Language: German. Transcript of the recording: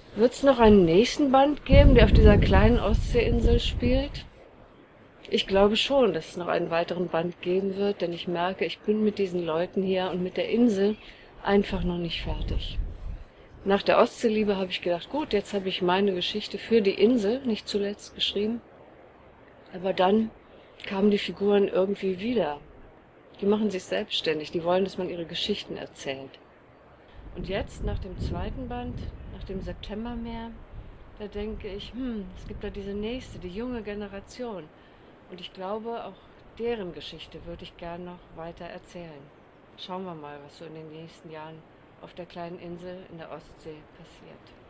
Wird es noch einen nächsten Band geben, der auf dieser kleinen Ostseeinsel spielt? Ich glaube schon, dass es noch einen weiteren Band geben wird, denn ich merke, ich bin mit diesen Leuten hier und mit der Insel einfach noch nicht fertig. Nach der Ostseeliebe habe ich gedacht, gut, jetzt habe ich meine Geschichte für die Insel nicht zuletzt geschrieben, aber dann kamen die Figuren irgendwie wieder. Die machen sich selbstständig, die wollen, dass man ihre Geschichten erzählt. Und jetzt, nach dem zweiten Band, nach dem Septembermeer, da denke ich, es gibt da diese nächste, die junge Generation. Und ich glaube, auch deren Geschichte würde ich gern noch weiter erzählen. Schauen wir mal, was so in den nächsten Jahren auf der kleinen Insel in der Ostsee passiert.